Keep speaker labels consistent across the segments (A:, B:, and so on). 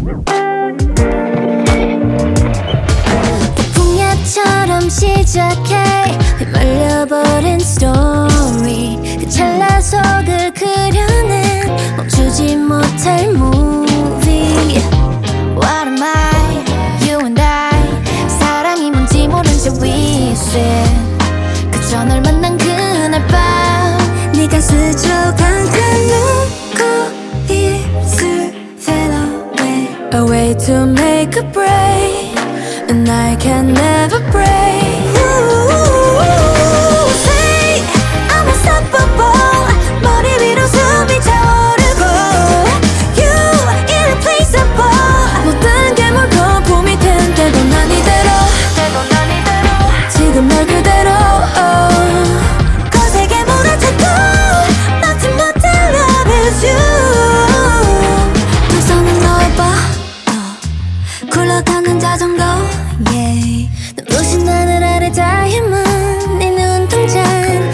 A: 풍야처럼 시작해 휘말려버린 스토리 그 찰나 속을 그려낸 멈추지 못할 movie. What am I, you and I 사랑이 뭔지 모른 채 we sit 그저 널 만난 그날 밤 네가 스쳐간 그 눈코입술 fade away. A way to make a break and I can never break. Say I'm unstoppable 머리 위로 숨이 차오르고 You irreplaceable 모든 게 물거품이 된 때도 난 이대로 지금 널 그대로 거세게 몰아쳤고 막지 못할 love is you. 두 손은 너의 봐 굴러가는 자전거 yeah. 눈부신 하늘 아래 다이아몬드 네 눈동자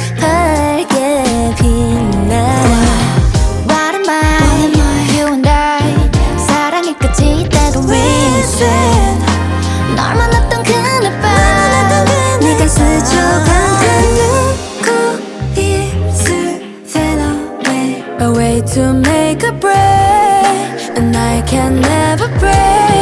A: 밝게 빛나. What am I, you and I 사랑의 끝이 있다고 we said 널 만났던 그날 밤 네가 스쳐간 그 눈코입술 fade away. A way to make a break and I can never break.